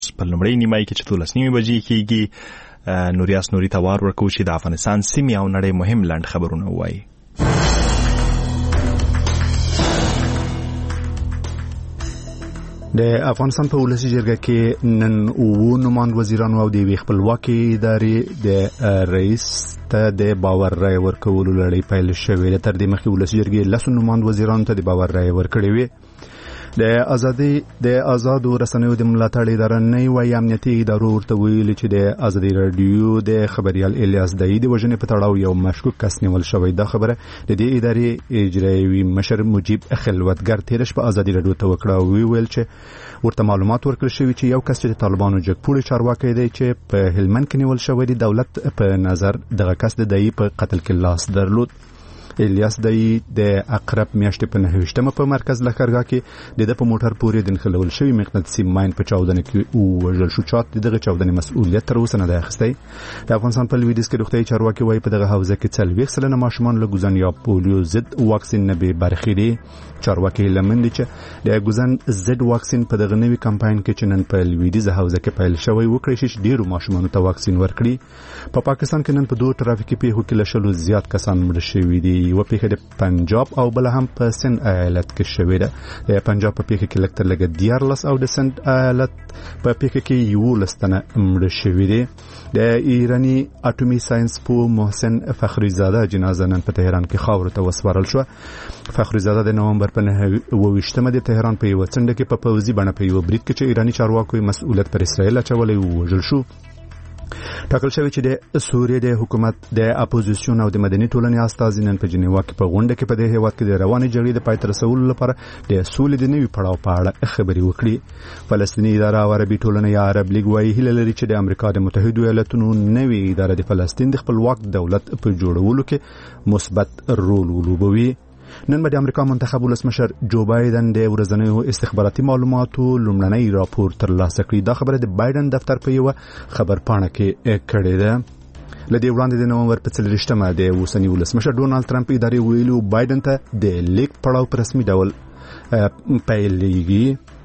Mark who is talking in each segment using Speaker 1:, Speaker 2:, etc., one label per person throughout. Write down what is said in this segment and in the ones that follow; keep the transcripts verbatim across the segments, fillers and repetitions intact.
Speaker 1: په لومړۍ نیمایي کې چې دولس نیمې بجې کېږي نوریاس نوري ته وار ورکوو چې د افغانستان سیمې او نړۍ مهم لنډ خبرونه ووایي.
Speaker 2: د افغانستان په ولسي جرګه کې نن اووه نوماند وزیرانو او د یوې خپلواکې ادارې د رئیس ته د باور رایې ورکولو لړۍ پیل شوې ده. تر دې مخکې ولسي جرګې لسو نوماند وزیرانو ته د باور رایې ورکړې وې. د ازادي د آزادو رسنیو د ملاتړ اداره نه وایي امنیتي ادارو ورته ویلي چې د ازادي رادیو د خبريال الیاس دای د وژنې په تړاو یو مشکوک کس نیول شوی. دا خبره د دې ادارې اجرایي مشر مجيب خلوتګر تیر شپه ازادي رادیو ته وکړه او ویل چې ورته معلومات ورکړل شوی چې یو کس چې د طالبانو جګپوړي چارواکي دی چې په هلمند کې نیول شوی دی دولت په نظر دغه کس د دای په قتل کې لاس درلود. الیاس دای د اقرب میاشتې په نهویشتمه په مرکز لښکرګاه کې د په موټر پورې د نښلول شوی مقناطیسي ماین په چاودنه کې او وژل شو. چات دغه چاودنې مسؤلیت تر اوسه نه دی اخیستی. د افغانستان په لویدیځ کې روغتیايي چارواکي وایي په دغه حوزه کې څلوېښت سلنه ماشومان له ګوزن یا پولیو ضد واکسین نه بې برخې دي. چارواکي لمن دي چې د ګوزن ضد واکسین په دغه نوي کمپاین کې چې نن په لویدیځه حوزه کې پیل شوی وکړي چې ډیرو ماشومانو ته واکسین ورکړي. په پا پاکستان کې نن په دوه ټرافیکي پیښو کې لشلو زیات کسان مړ شوي دي. یو پیښه د پنجاب او بل هم په سند ایالت کې شوې ده. د پنجاب په پیښه کې لږ تر لږه دیارلس او د سند ایالت په پیښه کې یولس تنه مړ شوي دي. د ایرانی اټومي ساينس پوه محسن فخریزاده جنازه نن په تهران کې خاورو ته وسپارل شو. فخریزاده د نومبر په نهه د تهران په یو څنډه کې په پوځي بڼه په یو بریټ کې چې ایرانی چارواکو مسؤلیت پر اسرائیل اچولې وژل شو. ټاکل شوی چې د سوریې د حکومت د اپوزیسیون او د مدني ټولنې استازي نن په جنیوا کې په غونډه کې په دې هیواد کې د روانې جګړې د پای ته رسولو لپاره د سولې د نوي پړاو په اړه خبرې وکړي. فلسطیني اداره او عربي ټولنه یا عرب لیګ وايي هیله لري چې د امریکا د متحده ایالاتونو نوي اداره د فلسطین د خپلواک دولت په جوړولو کې مثبت رول ولوبوي. نن د امریکا منتخب ولسمشر جو بایدن د ورځنیو استخباراتي معلوماتو لومړنی راپور ترلاسه کړی. دا خبره د بایدن دفتر په یو خبرپاڼه کې کړې ده. لدې وړاندې د نومبر په څلوېښتمه د اوسنی ولسمشر ډونالد ټرمپ ادارې ویلو بایدن ته د لیک پړاو په رسمي ډول پیلېږي.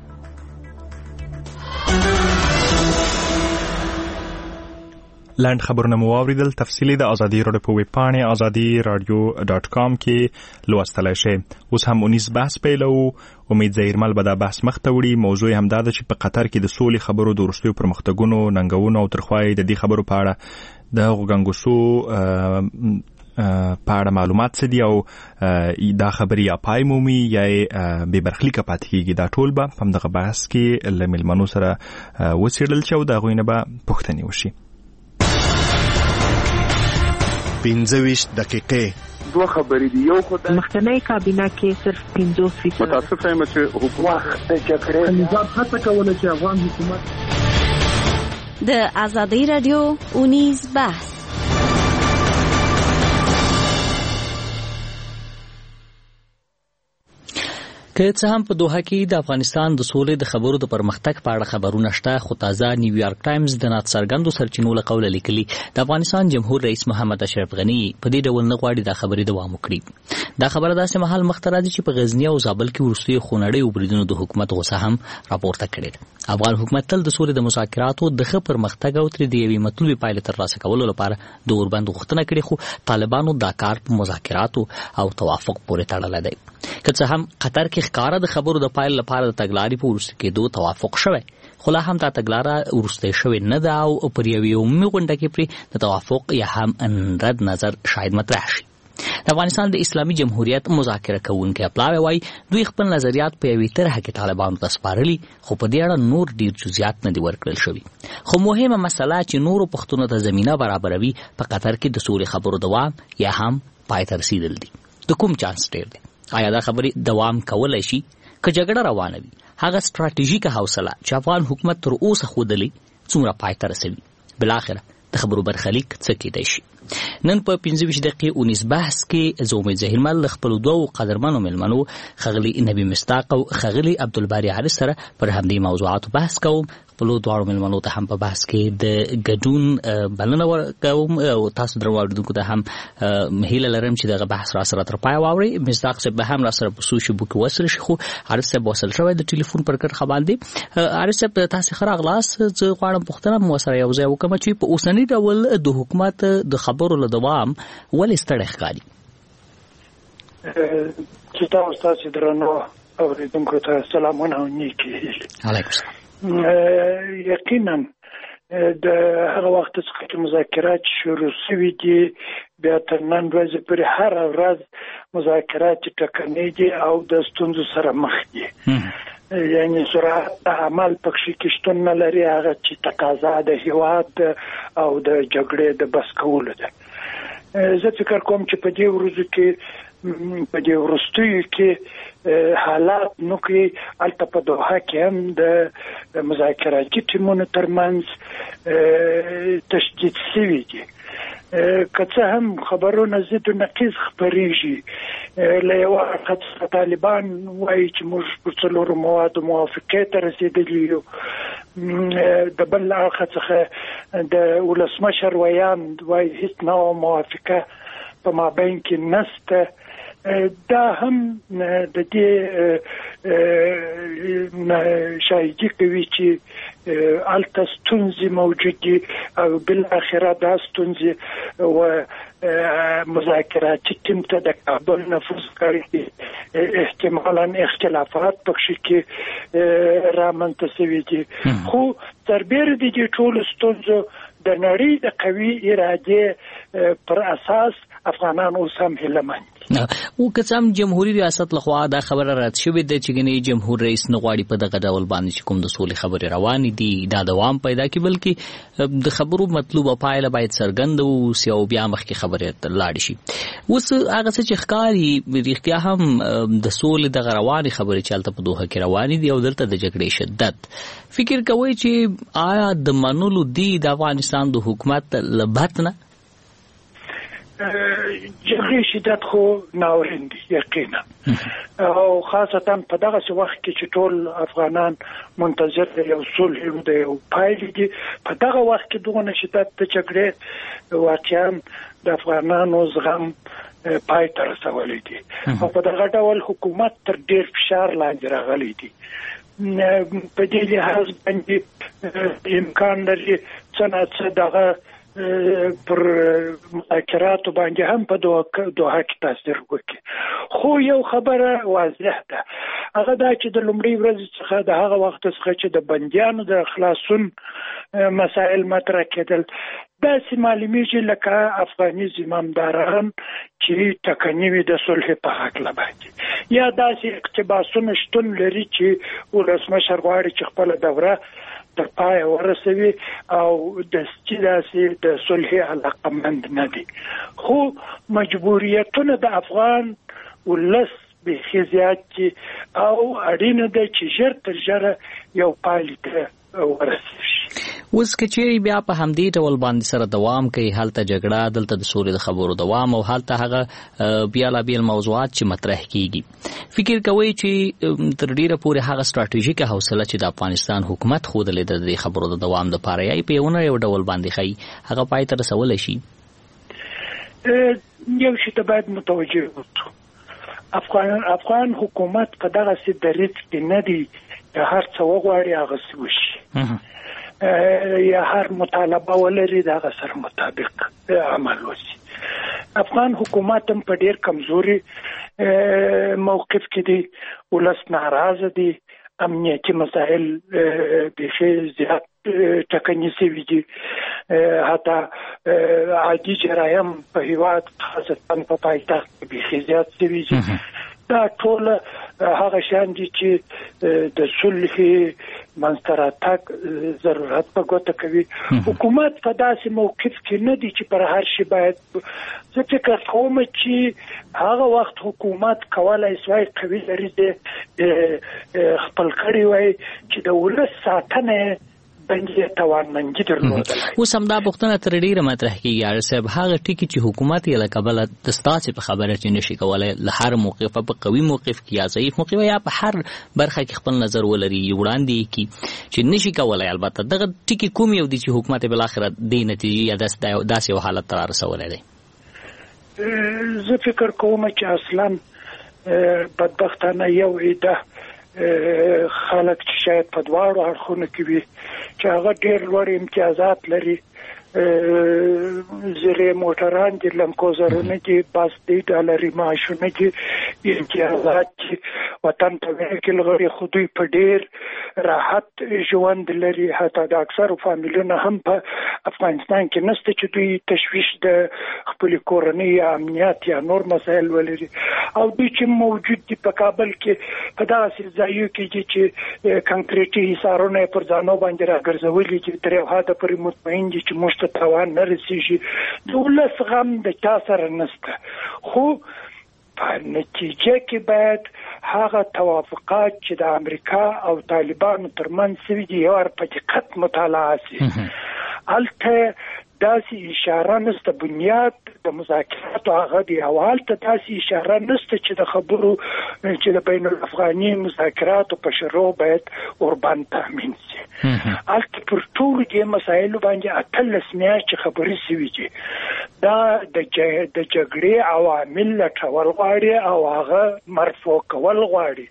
Speaker 1: لاند خبرونه مو واوریدل. تفصیلی د ازادي رادیو په ویب پاڼې ازادي رادیو ډاټ کام کې لوستلای شئ. اوس هم اونیز بحث پیلو. امید زیرمل به دا بحث مخ ته وړي. موضوع هم دا ده چې په قطر کې د سولې خبرو د وروستیو پرمختګونو ننګونو او ترخوای د دې خبرو په اړه د غوګنګوسو په اړه معلومات څه دي او دا خبرې یا پای مومي یا بې برخلیکه پاتې کېږي. دا ټول به په همدغه بحث کې له میلمنو سره وڅېړل شي او د هغوی نه به پوښتنې وشي.
Speaker 3: پنځه ویشت دقیقې
Speaker 4: دوه خبرې دي. یو خدای
Speaker 5: مخکنی کابینه کې صرف پنځوس فیصد
Speaker 4: متاسف یم چې حکومت د جګړې نظام هڅه کوله چې افغان حکومت
Speaker 6: د ازادي رادیو اونیز بحث.
Speaker 7: که څه هم په دوحه کې د افغانستان د سولې د خبرو د پرمختګ په اړه خبرونه شته، خو تازه نیویارک ټایمز د ناتڅرګندو سرچینو له قوله لیکلي د افغانستان جمهور رئیس محمد اشرف غنی په دې ډول نه غواړي دا خبرې دوام وکړي. دا خبره داسې مهال مخته راځي چې په غزنی او زابل کې وروستي خونړۍ وبریدونو د حکومت غوسه هم راپورته کړې ده. افغان حکومت تل د سولې د مذاکراتو د ښه پرمختګ او تر دې یوې مطلوبې پایلې ترلاسه کولو لپاره د اوربند غوښتنه کړې، خو طالبانو دا کار په مذاکراتو او توافق پورې تړلی دی. که څه هم قطر کې ښکاره د خبرو د پایلې لپاره د تګلارې په وروستي کېدو توافق شوی، خو لا هم دا تګلاره وروستی شوې نه ده او پر یوې عمومي غونډه کې پرې د توافق یا هم رد نظر شاید مطرح شي. د افغانستان د اسلامي جمهوریت مذاکره کوونکي اپلاوی وایي دوی خپل نظریات په یوې طرحه کې طالبانو ته سپارلي، خو په دې اړه نور ډیر جزئیات نه دي ورکړل شوي. خو مهمه مسله چې نورو پښتنو ته زمینه برابروي په قطر کې د سولې خبرو دوام یا هم پای ته رسیدل دي. د کوم چانس ډیر دی؟ آیا دا خبرې دوام کولای شي؟ که جګړه روانه وي هغه ستراتیژیکه حوصله چې افغان حکومت تر اوسه ښودلې څومره پای ته رسوي؟ بالاخره د خبرو برخلیک څه کېدای شي؟ نن په پنځه ویشت دقیقې اونیس بحث کې زه امید زهیرمل له خپلو دوو قدرمنو مېلمنو ښاغلي نبي مصداق او ښاغلي عبدالباري حارث سره پر همدې موضوعاتو بحث کوم. بلو دواړو ملمنو ته هم په بحث کې د ګډون بلنه ورکوم او تاسو درو اوریدونکو ته هم هیله لرم چې دغه بحث را سره تر پای واوري. مصداق صاحب به هم را سره په سوشي بوک وسره شي خو عارف صاحب وصل شوی د ټلیفون پر کټ خباندې. عارف صاحب تاسو خره اغلاس چې غواړم پښتنه مو سره یو ځای وکم چې په اوسنی ډول د حکومت د خبرو له دوام ولې ستړی ښکاري؟
Speaker 4: چې تاسو درنو اوریدونکو ته سلامونه او نیکی.
Speaker 7: علیکم السلام.
Speaker 4: یقینا د هغه وخت څخه چې مذاکرات شروع شوي دي بیا تر نن ورځې پورې هر ورځ مذاکرات ټکنۍ دي او د ستونزو سره مخ دي. یعنی سرعت عمل پکې کې شتون نه لري، هغه چې تقاضا د هیواد او د جګړې د بس کولو ده. زه فکر کوم چې په دې ورځو کې په دې وروستیو کې حالات نو کې البته په دوحه کې هم د مذاکراتي ټیمونو ترمنځ تشدید شوی دی. که څه هم خبرونه ضد و نقیض خپرېږي، له یوه اړخه طالبان وایي چې موږ پر څلورو موادو موافقې ته رسېدلي یو، د بل اړخه څخه د ولسمشر ویاند وایي هیڅ نوعه موافقه په مابین کې نشته. دا هم د دې شاهدي کوي چې الته ستونزې موجود دي او بالاخره دا ستونزې و مذاکراتي ټیم ته د کابل نفوذ کړی احتمالاً اختلافات پکې کې رامنځته شوي دي. خو سربېره د دې ټولو ستونزو د نړۍ د قوي ارادې پر اساس افغانان اوس هم هیلهمند دي.
Speaker 7: او که څم جمهوریت ریاست لخوا دا خبره رد شوې ده چې ګنې جمهور رئیس نه غواړي په دغه ډول باندې چې کوم د سولې خبرې روانې دي دا دوام پیدا کړي، بلکې د خبرو مطلوبه پایله باید څرګنده واوسي او بیا مخکې خبرې لاړې شي. اوس هغه څه چې ښکاري رښتیا هم د سولې دغه روانې خبرې چې هلته په دوحه کې روانې دي او دلته د جګړې شدت فکر کوئ چې آیا د منلو دي د افغانستان د حکومت له بد نه؟
Speaker 4: جګړې شدت خو ناورین دي یقینا، او خاصتا په دغه وخت کې چې ټول افغانان منتظر د یو صلح او د یو پایلې دي. په دغه وخت کې دغه شدت د جګړې واقعا د افغانانو زغم پای ته رسولی دي او په دغه ډول حکومت تر ډیر فشار لاندې راغلی دي. په دې لحاظ باندې امکان لري څه نه څه دغه پر مذاکراتو باندې هم په دوحه کې تاثیر وکړي. خو یو خبره واضح ده، هغه دا چې د لومړۍ ورځې څخه د هغه وخت څخه چې د بندیانو د خلاصون مسائل مطرح کېدل، داسې معلومیږي لکه افغاني زمامداران چې ټکني وي د صلح په هکله باندې، یا داسې اقتباسونه شتون لري چې ولسمشر غواړي چې خپله دوره تر پای ورسوي او د داسې د صلح علاقمند نه دي. خو مجبوریتونه د افغان ولس بیخي زیات دي او اړینه ده چې ژر تر ژره یو پایلې ته ورسېږي.
Speaker 7: اوس که چیرې بیا په همدې ډول باندې سره دوام کوي، هلته جګړه، دلته د سولې د خبرو دوام او هلته هغه بیلابیل موضوعات چې مطرح کیږي، فکر کوئ چې تر ډیره پورې هغه ستراتیژیکه حوصله چې د افغانستان حکومت ښودلې ده د دې خبرو د دوام دپاره یا په یو نه یو ډول باندې ښایي هغه پای ته رسولی شي؟
Speaker 4: یو شي ته باید متوجه اوسو، افغان افغان حکومت په دغسې دریځ کې نه دی هر څه وغواړي هغسې وشي، یا هر مطالبه ولري د هغه سره مطابق عمل وشي. افغان حکومت هم په ډیر کمزوري موقف کې دی، ولس ناراضه دی، امنیتي مسائل بیخي زیات ټکني شوي دي، حتی عادي جرایم په هیواد خاصتا په پایتخت کې بیخي زیات شوي دي. دا ټول هغه شیان دي چې د صلح منځته راتګ ضرورت په ګوته کوي. حکومت په داسې موقف کې نه دی چې پر هر شي باید، زه فکر کوم چې هغه وخت حکومت کولی شوای قوي دریځ خپل کړی وای چې د ولس ساتنه باندې توانمندي درلودلای.
Speaker 7: اوس هم دا پوښتنه تر ډیره مطرح کیږي صاحب، هغه ټکی چې حکومت یې لکبل د ستاسو په خبره چې نشي کولای له هر موقف په قوي موقف کې یا ضعیف موقف یا په هر برخه کې خپل نظر ولري وړاندې کی چې نشي کولای. البته دغه ټکی کوم یو دي چې حکومت بل اخر د نتیجې یا داسې یو حالت تر رسولای دی؟
Speaker 4: زه فکر کوم چې اصلا بدبختانه یو ایده خلک چې شاید په دواړو اړخونو کې وي چې هغه ډېر لوړ امتیازات لري، زیرې موټران دي، لمکوزرونه دي، بس دي، ډالري معاشونه دي، امتیازات دي، وطن ته وکیل غړي خو دوی په ډېر راحت ژوند لري. حتی د اکثرو فامیلونو هم په افغانستان کې نشته چې دوی تشویش د خپل کورنۍ یا امنیت یا نور مسایل ولري، او دوی چې موجود دي په کابل کې په داسې ځایو کې دي چې کنکریټي حصارونه پر ځانو باندې راګرځولي چې تر یو حده پورې مطمئن دي چې موږ ته تاوان نه رسیږي. د ولس غم د چا سره نشته، خو په نتیجه کې باید هغه توافقات چې د امریکا او طالبانو ترمنځ شوي دي یو په دقت مطالعه شي. هلته داسې اشاره نشته، بنیاد د مذاکراتو هغه دی، او هلته داسې اشاره نشته چې د خبرو چې د بین الافغاني مذاکراتو په شروع باید اوربان تامین شي. هلته پر ټولو دې مسایلو باندې اتلس میاشتې خبرې شوي دي. دا د جګړې عوامل لټول غواړي او هغه مرفوع کول غواړي.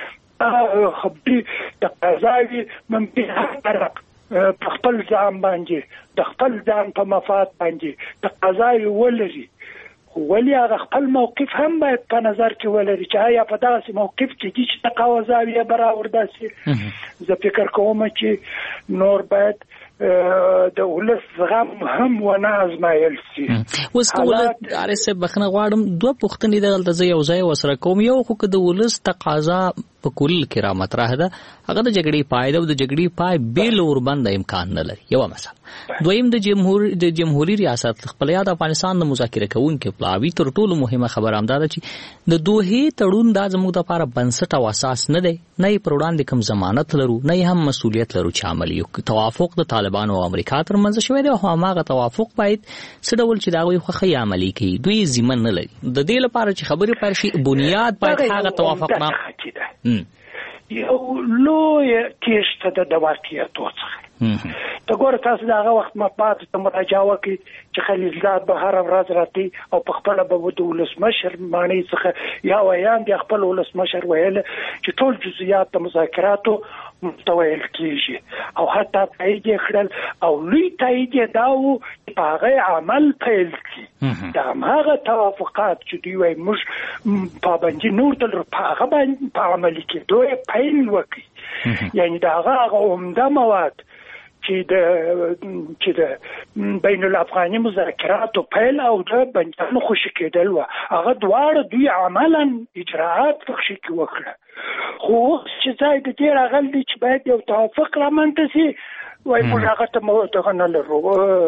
Speaker 4: خبرې د قضاوي ممکن هر طرف په خپل ځان باندې د خپل ځان په مفاد باندې د قضاوي ولري، ولی هغه خپل موقف هم باید په نظر کې ولري چې آیا په داسې موقف کې دي چې تقاضا زاویه برابر داسې. زه فکر کوم چې نور باید د ولس غم هم ونه ازمایل شي.
Speaker 7: اوس د ولس ارسه بخنه غواړم دوه پوښتنې دلته زه یو ځای وسره کوم. یو خو که د ولس تقاضا په کل کې را مطرح ده، هغه د جګړې پای ده او د جګړې پای بیل اوربند امکان نه لري، یو مثلا. دویم د جمهور د جمهوریت ریاست خپل یاد افغانستان د مذاکره کوونکو پلاوی تر ټولو مهمه خبره هم ده چې د دوه تړون دا زموږ لپاره بنسټ او اساس نه دی، نه یې پر وړاندې کوم ضمانت لرو، نه یې هم مسؤلیت لرو چې عملي وکړو. توافق د طالبانو او امریکا ترمنځ شوی دی، خو هغه توافق باید څه ډول چې دا غوي خوخه عملي کړي، دوی ضمن نه لري. د دې لپاره چې خبرې پر شي بنیاد باید هغه توافق نه
Speaker 4: یو لوی تیشته د واقعیتو څخه. ته ګوره تاسو د هغه وخت مطبوعات ته مراجعه وکړئ چې خلیلزاد به هره ورځ راتي او په خپله به د ولسمشر معنی څخه یا ویان د خپل ولسمشر ویل چې ټول جزئیات د مذاکراتو متویل کیږي او حتی تایید یې کړل او لوی تایید یې دا و چې په هغه عمل پیل کړي. دا هماغه توافقات چې دوی وایي موږ پابندي نور دلرو په هغه باندې په عملي کېدو یې پیل وکړي. یعنې د هغه هغه عمده مواد چې د چې د بین الافغاني مذاکراتو پیل او د بندیانو خوشي کېدل و، هغه دواړه دوی عملا اجراءات پکښې کې وکړه. خو چې ځای د دې راغلی دی چې باید یو توافق رامنځته شي، وایي موږ هغه ته مو دغه نه لرو،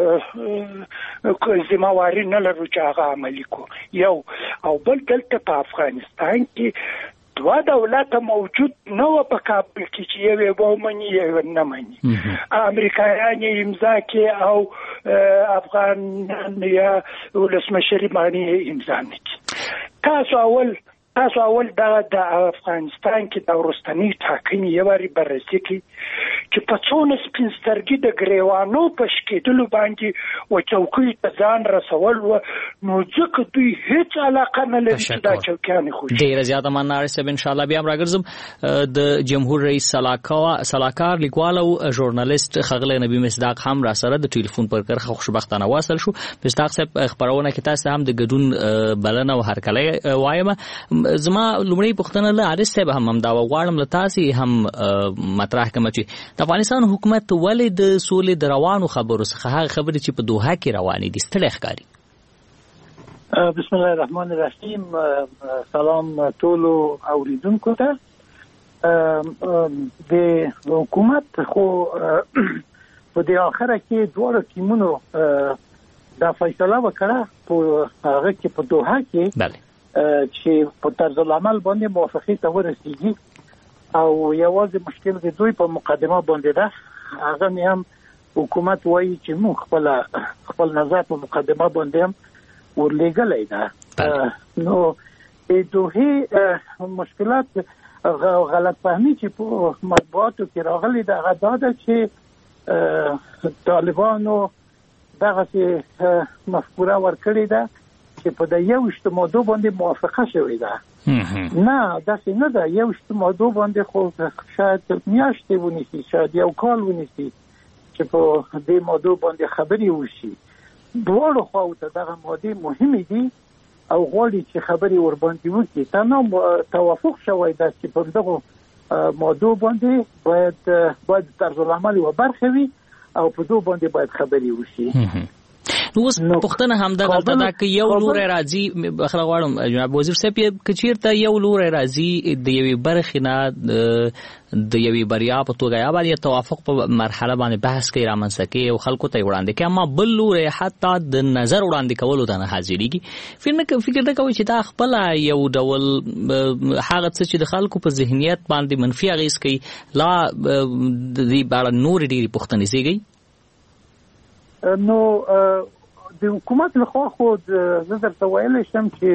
Speaker 4: ذمهواري نه لرو چې هغه عملي کړو. یو او بل دلته په افغانستان کې دوه دولته موجود نه و په کابل کې چې یو یې ومني یو نه مني. امریکایان یې امضا کړي او افغانان یا ولسمشر معنی یې امضا نه کړي. تاسو اول تاسو اول دا د افغانستان کې د وروستنۍ ټاکنې یو وارې بررسي کړي چې په څونه سپین سترګي د ګریوانو په شکېدلو باندې و چوکۍ ته ځان رسول و، نو ځکه دوی هیڅ علاقه نه لري چې دا چوکیانې خوشي.
Speaker 7: ډېره زیاته مننه عارف صاحب، انشاءالله بیا هم راګرځم. د جمهور رئیس سلاکار لیکوال او ژورنالیست ښاغلی نبی مصداق هم را سره د ټلیفون پر کرښه خوشبختانه واصل شو. مصداق صاحب خبرونه کې تاسو هم د ګډون بلنه او هرکلی وایم. زما لومړی پوښتنه له عارف صاحب هم هم دا وغواړم له تاسې هم مطرح کړم چې د افغانستان حکومت ولې د سولې د روانو خبرو څخه هغه خبرې چې په دوحه کې روانې دي ستړی ښکاري؟
Speaker 8: بسم الله الرحمن الرحیم. سلام ټولو اوریدونکو ته. د حکومت خو په د آخره کې دواړو ټیمونو دا فیصله وکړه په هغه کې په دوحه کې
Speaker 7: بله
Speaker 8: چې په طرز العمل باندې موافقې ته ورسیږي او یوازې مشکل د دوی په مقدمه باندې ده. هغه هم حکومت وایي چې موږ خپل خپل نظر په مقدمه باندې هم ورلېږلی ده. نو د دوه مشکلات غلط فهمي چې په مطبوعاتو کې راغلي ده هغه دا ده چې طالبانو دغه مفکوره ورکړې ده چې په د یوشتو موضوع باندې موافقه شوې ده. نه داسې نه ده. یوشتو موضوع باندې خو شاید میاشتې ونیسي، شاید یو کال ونیسي چې په دې موضوع باندې خبرې وشي. دواړو خواو ته دغه مادې مهمې دي او غواړي چې خبرې ورباندې وکړي. تنها توافق شوی ده چې په دغه موضوع باندې باید باید طرز العمل یوه برخه وي او په دو باندې باید خبرې وشي.
Speaker 7: نو اوس پوښتنه همدغه ده که یو لوری راځي، بخښنه غواړم جناب وزیر صاحب، که چېرته یو لوری راځي د یوې برخې نه د یوې بریا په توګه یا باید توافق په مرحله باندې بحث کوي، رامنځته کوي او خلکو ته یې وړاندې کوي، اما بل لوری حتی د نظر وړاندې کولو ته نه حاضرېږي. فکر نه کوئ چې دا خپله یو ډول هغه څه چې د خلکو په ذهنیت باندې منفي اغېز کوي لا د دې په اړه نورې ډېرې پوښتنې زېږوي؟
Speaker 8: نو د حکومت لخوا خو زه درته ویلی شم چې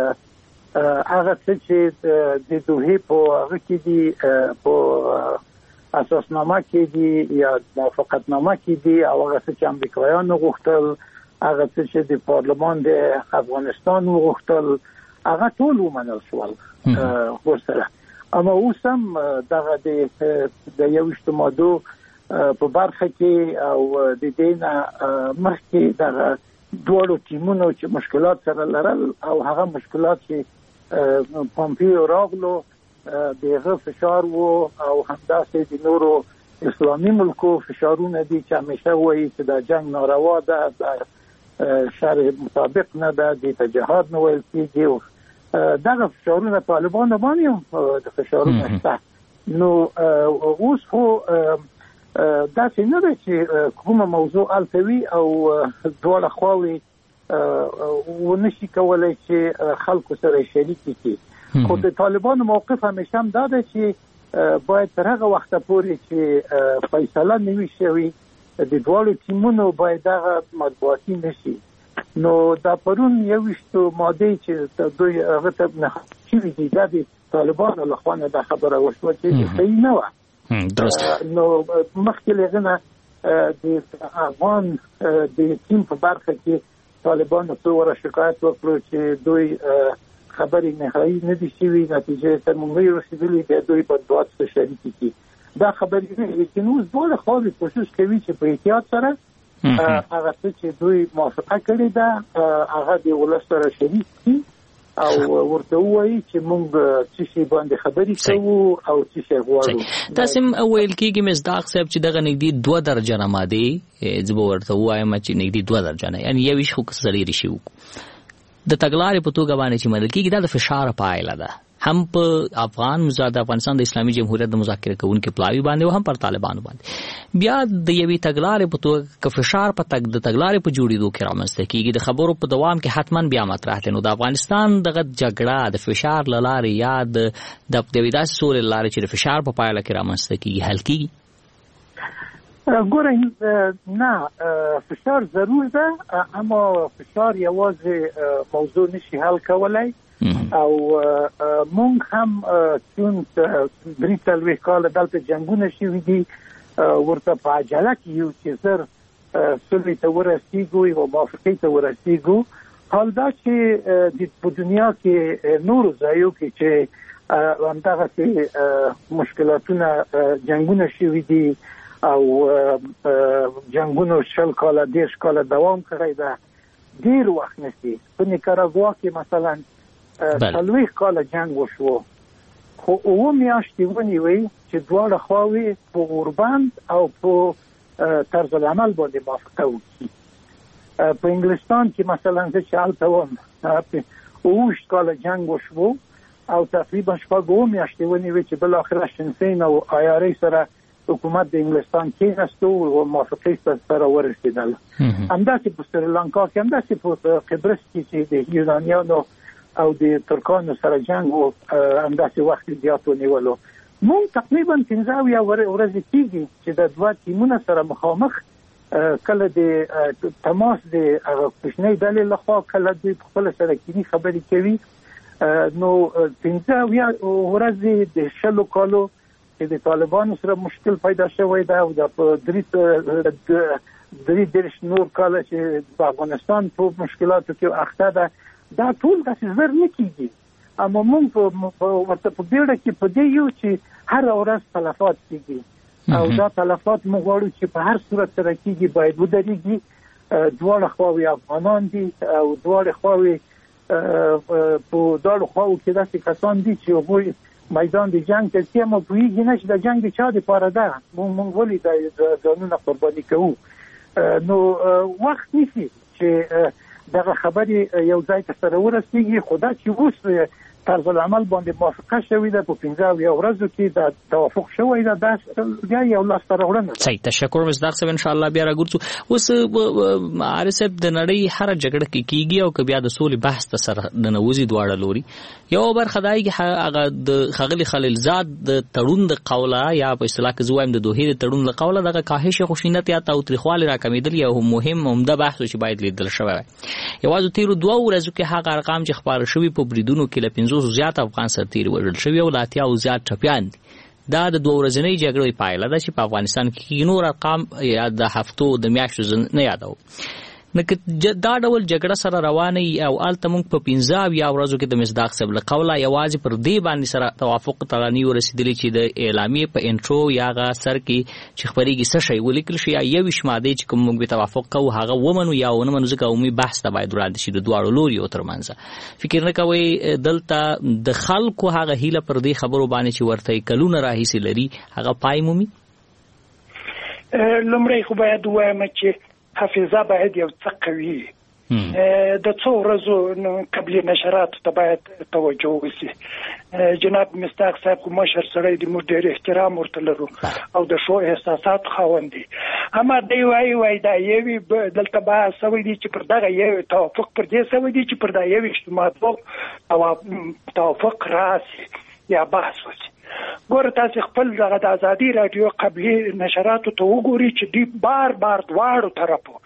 Speaker 8: هغه څه چې د دوحې په هغه کې دي، په اساسنامه کې دي یا موافقتنامه کې دي، او هغه څه چې امریکایانو غوښتل، هغه څه چې د پارلمان د افغانستان وغوښتل، هغه ټول ومنل شول ورسره. اما اوس هم دغه د یویشتو مادو په برخه کې او د دې نه مخکې دغه دواړو ټیمونو چې مشکلات سره لرل او هغه مشکلات چې پامپیو راغلو دغه فشار وو او همداسې د نورو اسلامي ملکو فشارونه دي چې همیشه وایي چې دا جنگ ناروا ده، دا شرع مطابق نه ده، د جهاد نه ویل کېږي. دغه فشارونه طالبانو باندې هم د فشارونه شته. نو اوس خو داسې نه ده چې کومه موضوع هلته وي او دواړه خواوې ونشي کولی چې خلکو سره شریکې کړي. خو د طالبانو موقف همیشه هم دا ده چې باید تر هغه وخته پورې چې فیصله نه وي شوې د دواړو ټیمونو باید دغه مطبوعاتي نشي. نو دا پرون یویشتو مادې چې دوی هغه ته نښتې شوي دي، دا د طالبانو لخوا نه دا خبره وشوه چې صحیح نه وه.
Speaker 7: درست.
Speaker 8: نو مخکې له نه د افغان د ټیم په برخه کې طالبانو څو واره شکایت وکړو چې دوی خبرې نهایي نه دي شوي، نتیجې ته موږ رسېدلي بیا دوی په مطبوعاتو کې شریکې کړي. دا خبرې نه دي چې اوس دواړه خواوې کوشش کوي چې په احتیاط سره هغه څه چې دوی موافقه کړې ده هغه د ولس سره شریک کړي او ورته وایي چې موږ څه شي باندې خبرې کوو او څه شي غواړو.
Speaker 7: تاسو ویل کېږي مصداق صاحب چې دغه نږدې دوه درجنه مادې زه به ورته ووایم چې نږدې دوه درجنه یعنې یویشت خو که څلېرې شي وکړو د تګلارې په توګه باندې چې منل کېږي دا د فشار پایله ده، هم په افغان مزاد افغانستان د اسلامي جمهوریت د مذاکره کوونکو پلاوي باندې او هم پر طالبانو باندې. بیا د یوې تګلارې په توګه که فشار په تګ د تګلارې په جوړېدو کې رامنځته کېږي د خبرو په دوام کې حتما بیا مطرح دی. نو د افغانستان دغه جګړه د فشار له لارې یا د یوې داسې سولې له لارې چې د فشار په پایله کې رامنځته کېږي حل کېږي؟
Speaker 8: ګوره نه، فشار ضرور ده، اما فشار یوازې موضوع نشي حل کولی. او مونږ هم چون درې څلوېښت کاله دلته جنګونه شوي دي ورته په عجله کې یو چې زر سولې ته ورسېږو یوه موافقې ته ورسېږو. حال دا چې په دنیا کې نورو ځایو کې چې همدغسې مشکلاتونه جنګونه شوي دي او جنګونو شل کاله دېرش کاله دوام کړی ده، ډېر وخت نیسي. په نیکاراګوا کې مثلا څلوېښت کاله جنګ وشو، خو اووه میاشتې ونیوی چې دواړه خواوې په غوربند او په طرز العمل باندې موافقه وکړي. په انګلستان کې مثلا زه چې هلته وم اووه کاله جنګ وشو او تقریبا شپږ اووه میاشتې ونیوی چې بالاخره شنسین او آیارې سره حکومت د انګلستان کېناستو او موافقې سره ورسېدل. همداسې په سریلانکا کې، همداسې په قبرس کې چې د یونانیانو او د ترکانو سره جنگ او همداسې وخت زیات ونیولو. مونږ تقریبا پنځه اویا ورځې کېږي چې د دوه ټیمونو سره مخامخ کله د تماس د کوچنۍ ډلې لخوا کله دوی خپل سره کینی خبرې کوي نو پنځه اویا ورځې د شلو کالو چې د طالبانو سره مشکل پیدا شوی دی او د درې درې درش نور کال چې په افغانستان په مشکلاتو کې اخته ده دا ټول داسې زر نه کېږي اما موږ ورته په بیړه کې په دې یو چې هر ورځ تلفات کېږي او دا تلفات موږ غواړو چې په هر صورت سره کېږي باید ودرېږي دواړه خواوې افغانان دي او دواړه خواوې په دواړو خواو کې داسې کسان دي چې هغوی میدان د جنگ ته ځي اما پوهېږي نه چې د جنگ د چا دپاره ده موږ ولې د ځانونه قرباني کوو نو وخت نیسي چې دغه خبرې یو ځای ته سره ورسېږي خو دا چې اوس طرز العمل باندې موافقه شوې ده په پنځه اویا ورځو کې د توافق شوی ده دا بیا یو لاسته راوړنه
Speaker 7: صحیح تشکر مصداق صاحب ان شاء الله بیا راګورځو اوس عارف صاحب د نړۍ هر جګړه کې کیږي او که بیا د سولې بحث ته سره د نوځي دواړه لوري یو برخه دای چې هغه د خغلی خلیلزاد د تړون د قوله یا په اصطلاح کې زوایم د دوه د تړون د قوله دغه کاهش خوشینت یا تاوتریخواله راکمیدل یو مهم عمده بحث چې باید لیدل شوی یوازې تیر دوه ورځو کې هغه ارقام چې خبر شوی په بریدونو کې ل پنځوس زیات افغان سرتیر وژل شوی او لاتیا او زیات ټپیان دي دا د دوه ورځنۍ جګړې پایله ده چې په افغانستان کې نور ارقام یا د هفتو د میاشتو نه یادو نو دا ډول جګړه سره روانه او الته موږ په پنځه اویا ورځو کې د مصداق صاحب له قوله یوازې پر دې باندې سره توافق ترانی ورسېدلی چې د اعلامیې په انټرو یا غا سر کې چې خبرېږي څه شی ولیکل شي یا یو شماده چې کوم موږ به توافق کوو هغه ومنو یا ونه منو ځکه عمومي بحث ته باید وړاندې شي د دواړو لوريو ترمنځ فکر نه کوئ دلته د خلکو هغه هیله پر دې خبرو باندې چې ورته کلونه راهیسې لري هغه پای مومي
Speaker 4: لومړی خو باید وایم چې حافظه باید یو څه قوي د څو ورځو قبلي نشراتو ته باید توجه وشي جناب مصداق صاحب کوم مشر سره د موږ ډېر احترام ورته لرو او د شو احساسات خاوند دي اما دی وای وای دا یوي دلته با سوي دي چې پر دغه یو توافق پر دې سوي دي چې پر دا یو اجتماعي او توافق راسي یا بحث وشي ګوره تاسو خپل دغه د ازادي رادیو قبلي نشراتو ته وګورئ چې دی بار بار دواړو طرفو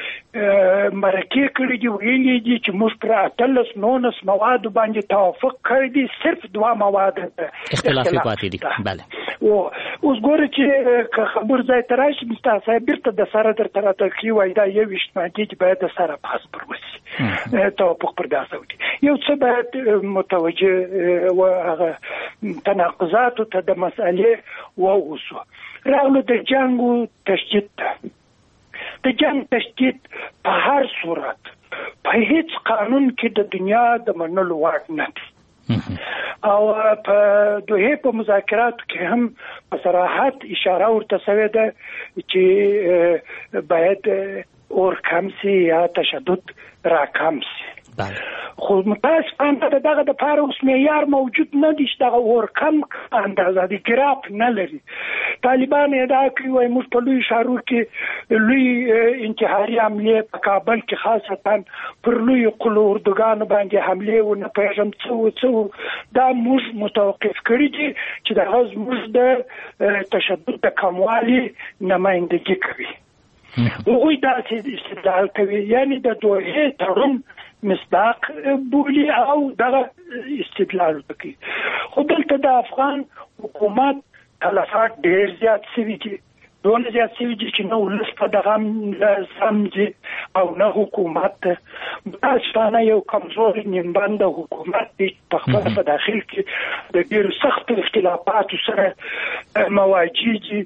Speaker 4: مرکې کړي دي ویلي دي چې موږ پر اتلس نونس مواد باندې توافق کړی دي صرف دوه مواد
Speaker 7: اختلافي پاتې دي بله
Speaker 4: او اوس ګوره چې خبر ځای ته راشي مستاسه بیرته د سره در تر تلکی وای دا یو اجتماعي چې باید د سره پاس پر وسی توافق پر داسه وي یو څه باید متوجه او هغه تناقضات ته د مسالې و اوسو راغلو د جنگو تشدید ته د جنگ تشدید په هر صورت په هیڅ قانون کې د دنیا د منلو وړ نه دي او په دوه په مذاکراتو کې هم په صراحت اشاره ورته شوې ده چې باید اور کم سي یا تشدد را کم سي خو متاسفانه دغه د پاره اوس معیار موجود نه دي چې دغه اور کم اندازه د ګراف نه لري طالبان ادعا کوي وايي موږ په لوی شهرو کې لوی انتحاري حمله په کابل کې خاصتا پر لوی قلو اردوګانو باندې حمله و نه پېژم څو څو دا موږ متوقف کړی دي چې د غز موږ د تشدد د کموالي نمائندګي کوي وګوي دا چې استدلال کوي یعنی د دوه تړون مصداق بولی او دغه استدلال وکړي خو دلته د افغان حکومت تلفات ډېر زیات شوي دي دونه زیات شوي دي چې نه ولس په دغه سمځي او نه حکومت متاسفانه یو کمزوري نیمبنده حکومت دی په خپل په داخل کې د ډېرو سختو اختلافاتو سره مواجه دي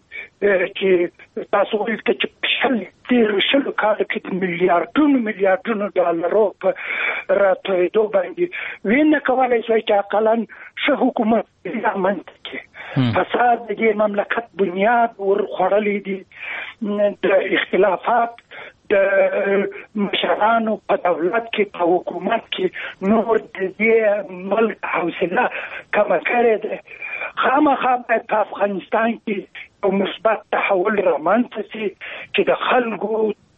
Speaker 4: چې تاسو وایئ چې شل تیر شل کال کې د میلیارډونو میلیارډونو ډالرو په راتوېدو باندې وینه کولای شي چې اقلن ښه حکومت رامنځته کړي فساد د مملکت بنیاد ور خوړلې دي د اختلافات د مشرانو په دولت کې په حکومت کې نور د دې ملک حوصله کمه کړې ده خامخا په افغانستان کې یو مثبت تحول رامنځته شي چې د خلکو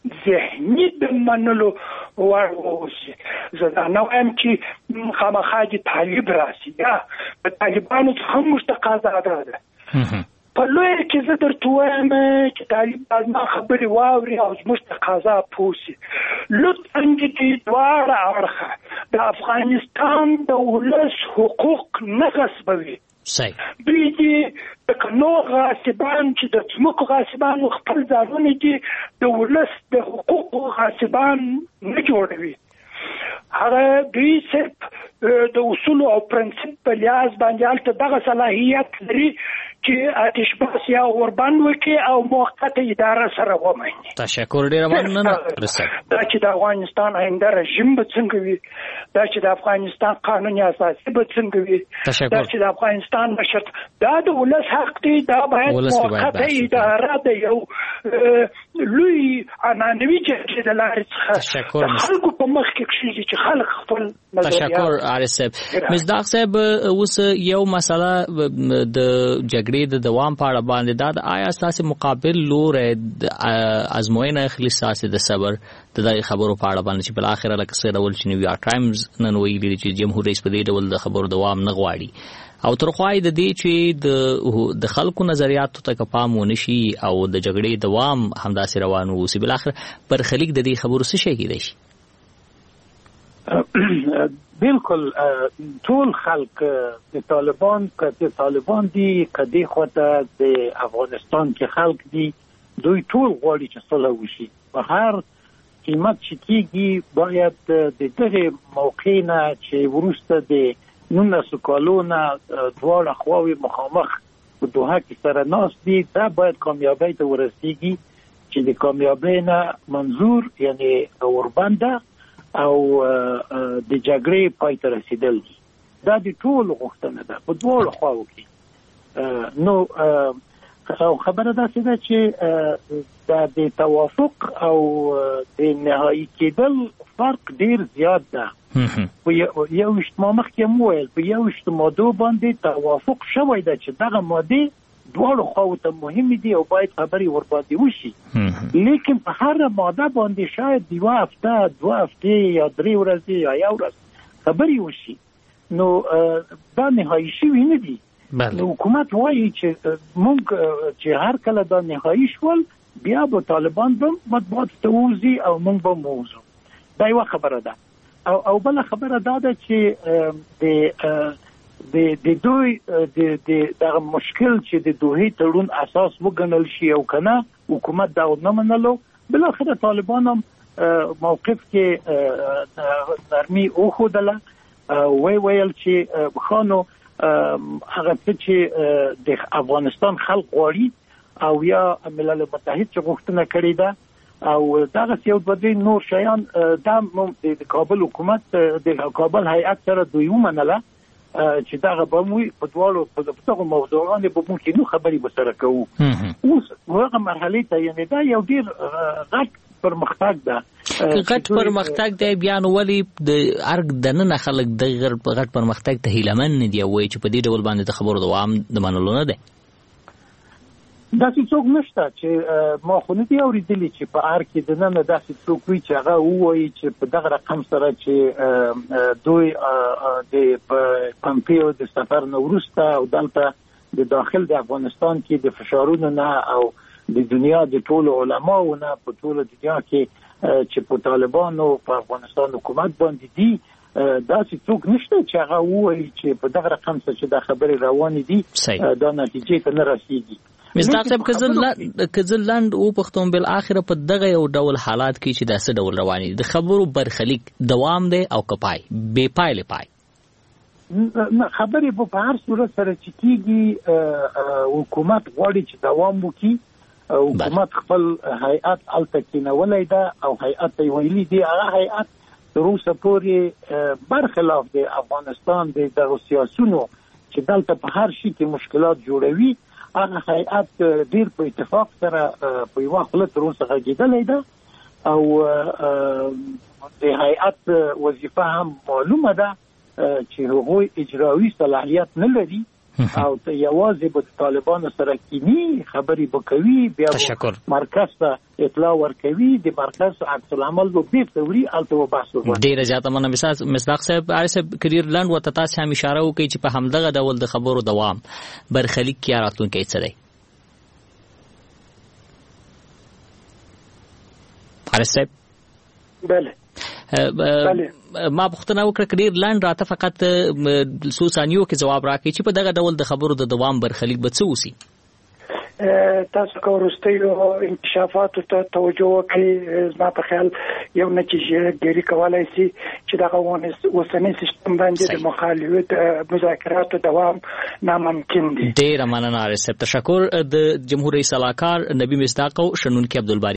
Speaker 4: ذهني د منلو وړ واوسي. زه دا نه وایم چې خامخا دې طالب راسي، یا د طالبانو څخه موږ تقاضا ده په لویه کې زه درته وایم چې طالب باید ما خبرې واوري او زموږ تقاضا پوه سي. لطفا دې دواړه اړخه د افغانستان د ولس حقوق نه غصبوي. دوی دې د نور غاصبان چې د ځمکو غاصبان خپل ځانونه دي د ولس د حقوقو غاصبان نه جوړوي. هغه دوی صرف د اصول او پرنسپ په لحاظ باندې هلته دغه صلاحیت لري چې آتش بس یا اوربند وکړي او موقته اداره سره ومني.
Speaker 7: تشکر ډېره مننه رسد.
Speaker 4: دا چې د افغانستان آینده رژیم به څنګه وي، دا چې د افغانستان قانون اساسي به څنګه وي، دا چې د افغانستان مشرت دا د ولس حق دی. دا باید موقته اداره د یو لوی عنعنوي جرګې د لارې څخه د خلکو په مخ کې کښېږي چې خلک خپل نظریات.
Speaker 7: تشکر عارف صاحب. مصداق صاحب اوس یو مسله د جګړې د دوام په اړه باندې دا د آیا ستاسو مقابل لور ازموینه اخلي ستاسو د صبر د دغه خبرو په اړه باندې چې بل اخر لکه څه ډول چې نیویارک ټایمز نن ویلي چې جمهور رئیس په دې ډول د خبرو دوام نه غواړي او تر خوای د دې چې د د خلکو نظریاتو ته پام ونشي او د جګړې دوام همداسې روان وو. سی بل اخر پر خلیق د دې خبرو څه شي کېدای شي؟
Speaker 8: بالکل ټول خلک د طالبان که طالبان دي که دې خواته د افغانستان کې خلک دي دوی ټول غواړي چې صلح وشي. په هر قیمت چې کېږي باید د دغه موقع نه چې وروسته د نولسو کالو نه دواړه خواوې مخامخ په دوحه کې سره ناست دي، دا باید کامیابۍ ته ورسېږي چې د کامیابۍ نه منظور یعنی اوربنده او د جګړې پای ته رسیدل دي. دا د ټولو غوښتنه ده په دواړو خواو کې. نو خبره داسې ده چې دا د توافق او د نهایي کېدل فرق ډیر زیات ده. په یو ویشت ماه مخکې مو ویل په یو ویشت مادو باندې توافق شوی ده چې دغه مادې دواړو خواو ته مهمې دي او باید خبرې ورباندې وشي. لیکن په هر ماده باندې شاید یوه هفته دوه هفتې یا درې ورځې یا یو ورځ خبرې وشي. نو دا نهایي شوي نه دي. نو حکومت وایي چې موږ چې هر کله دا نهایي شول بیا به طالبان به مطبوعاتو ته ووځي او موږ به موځو. دا یوه خبره ده. او او بله خبره دا ده چې د د د دوی د د دغه مشکل چې د دوحې تړون اساس وګڼل شي او کنه حکومت دا نه منلو، بل اخر طالبان هم موقف کې نرمي وښودله، وی ویل چې خانو هغه چې د افغانستان خلق غواړي او یا ملل متحد چې غوښتنه کړې ده او دغه یو دوه نور شیان دا د کابل حکومت د کابل هیئت سره دوی ومنله چې دغه به موږ په دواړو په دغه موضوعانو به موږ نو خبرې وسره کوو. اوس هغه مرحله ته یعنی دا یو ډیر غټ پرمختګ ده.
Speaker 7: غټ پرمختګ دی بیا نو ولې د ارګ دننه خلک د غټ پرمختګ ته هیلمن نه دی وایي چې په دې ډول باندې د خبرو دوام د منلو نه دی؟
Speaker 8: داسې څوک نشته چې ما خو نه دي اورېدلي چې په ار کې دننه داسې څوک وي چې هغه ووایي چې په دغه رقم سره چې دوی د پمپیو د سفر نه وروسته او دلته د داخل د افغانستان کې د فشارونو نه او د دنیا د ټولو علماو نه په ټوله دنیا کې چې په طالبانو په افغانستان حکومت باندې دي داسې څوک نشته چې هغه ووایي چې په دغه رقم سره چې دا خبرې روانې دي دا نتیجې ته نه رسېږي.
Speaker 7: مصداق صاحب که زه لنډ وپوښتم بالاخره په دغه یو ډول حالات کې چې داسې ډول روانې دي د خبرو برخلیک دوام دی او که پای بې پایلې پای؟
Speaker 8: خبرې په هر صورت سره چې کېږي حکومت غواړي چې دوام وکړي. حکومت خپل هیئت هلته کېنولی ده او هیئت ته یې ویلي دي هغه هیئت تر اوسه پورې برخلاف د افغانستان د دغو سیاسونو چې دلته په هر شي کې مشکلات جوړوي هغه هیئت ډیر په اتفاق سره په یوه خوله تر اوسه غږېدلی ده او د هیئت وظیفه هم معلومه ده چې هغوی اجرایي صلاحیت نه لري او ته یوازې به طالبان سره کینی خبري وکوي بیا مرکز ته اطلاع ورکوي د مرکز عکس العمل به بیرته وری الته بحث وکړي. ډیره
Speaker 7: زیاته مننه مثال مصداق صاحب عارف کریر لاند ورته تاسو هم اشاره وکړي چې په همدغه ډول د خبرو دوام برخلیک کې راتلونکي څه دی. عارف
Speaker 4: بله
Speaker 7: ما پوښتنه وکړه کډیر لاند راته فقط څو ثانیو کې جواب راکړي چې په دغه ډول د خبرو د دوام برخلیک به څه وسی.
Speaker 4: تاسو کومستیو انکشافات ته توجه وکړئ. زما په خیال یو نتیجه ګری کولای شي چې دغه وسنۍ سیستم باندې د مخالفت مذاکرات دوام ناممکن دي.
Speaker 7: ډیر مننه عارف صاحب. تشکر. د جمهور رئیس سلاکار نبی مصداق او شنونکي عبدالباری